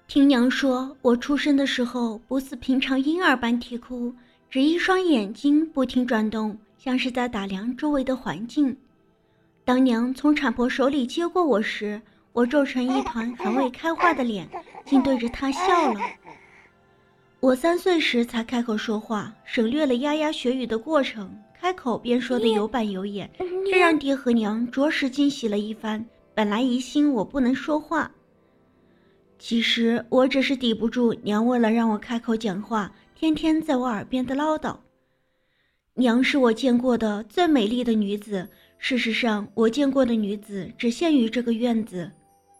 听娘说，我出生的时候不似平常婴儿般啼哭，只一双眼睛不停转动，像是在打量周围的环境。当娘从产婆手里接过我时，我皱成一团还未开化的脸，竟对着她笑了。我3岁时才开口说话，省略了牙牙学语的过程，开口便说得有板有眼，这让爹和娘着实惊喜了一番。本来疑心我不能说话，其实我只是抵不住娘为了让我开口讲话，天天在我耳边的唠叨。娘是我见过的最美丽的女子，事实上我见过的女子只限于这个院子。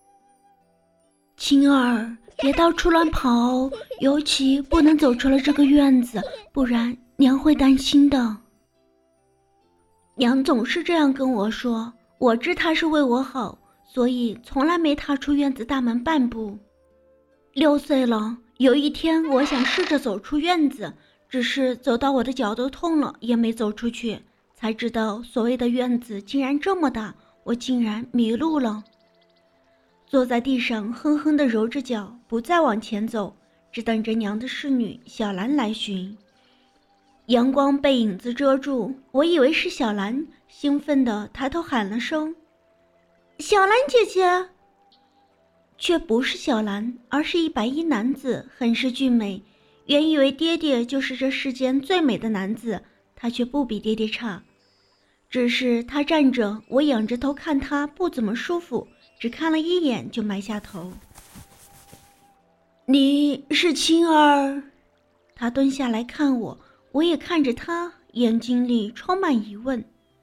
青儿，别到处乱跑哦，尤其不能走出了这个院子，不然娘会担心的。娘总是这样跟我说，我知她是为我好，所以从来没踏出院子大门半步。6岁了，有一天我想试着走出院子，只是走到我的脚都痛了，也没走出去，才知道所谓的院子竟然这么大，我竟然迷路了。坐在地上哼哼地揉着脚，不再往前走，只等着娘的侍女小兰来寻。阳光被影子遮住，我以为是小兰，兴奋地抬头喊了声小兰姐姐，却不是小兰，而是一白衣男子，很是俊美。原以为爹爹就是这世间最美的男子，他却不比爹爹差。只是他站着，我仰着头看他不怎么舒服，只看了一眼就埋下头。你是青儿？他蹲下来看我，我也看着他，眼睛里充满疑问。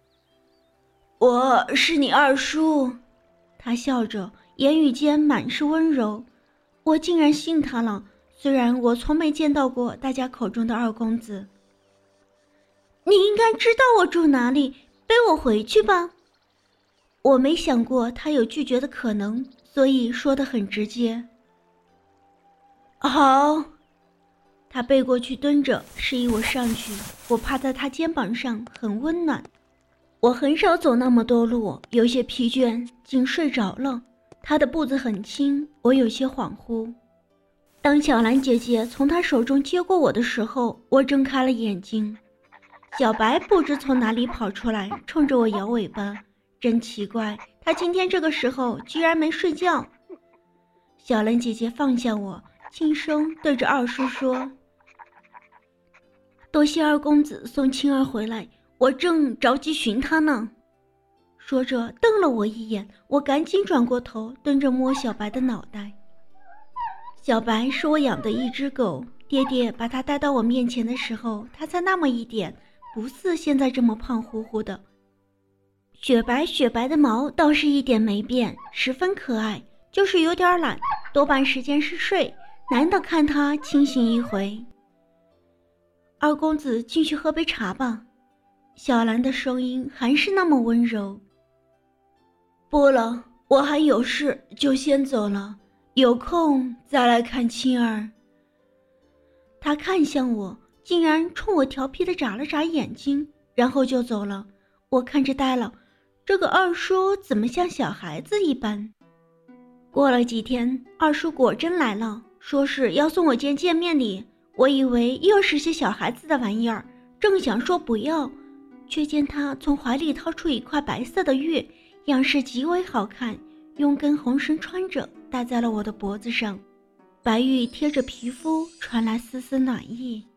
我是你二叔，他笑着，言语间满是温柔。我竟然信他了，虽然我从没见到过大家口中的二公子。你应该知道我住哪里，背我回去吧。我没想过他有拒绝的可能，所以说得很直接。好。他背过去蹲着，示意我上去。我趴在他肩膀上，很温暖。我很少走那么多路，有些疲倦，竟睡着了。他的步子很轻，我有些恍惚。当小兰姐姐从他手中接过我的时候，我睁开了眼睛。小白不知从哪里跑出来，冲着我摇尾巴，真奇怪，他今天这个时候居然没睡觉。小兰姐姐放下我，轻声对着二叔说：多谢二公子送青儿回来，我正着急寻他呢。说着瞪了我一眼，我赶紧转过头，蹲着摸小白的脑袋。小白是我养的一只狗，爹爹把它带到我面前的时候，它才那么一点，不似现在这么胖乎乎的。雪白的毛倒是一点没变，十分可爱，就是有点懒，多半时间是睡，难得看它清醒一回。二公子进去喝杯茶吧。小兰的声音还是那么温柔。不了，我还有事，就先走了，有空再来看青儿。他看向我，竟然冲我调皮地眨了眨眼睛，然后就走了。我看着呆了，这个二叔怎么像小孩子一般？过了几天，二叔果真来了，说是要送我件见面礼。我以为又是些小孩子的玩意儿，正想说不要，却见他从怀里掏出一块白色的玉，样式极为好看，用根红绳穿着，戴在了我的脖子上。白玉贴着皮肤，传来丝丝暖意。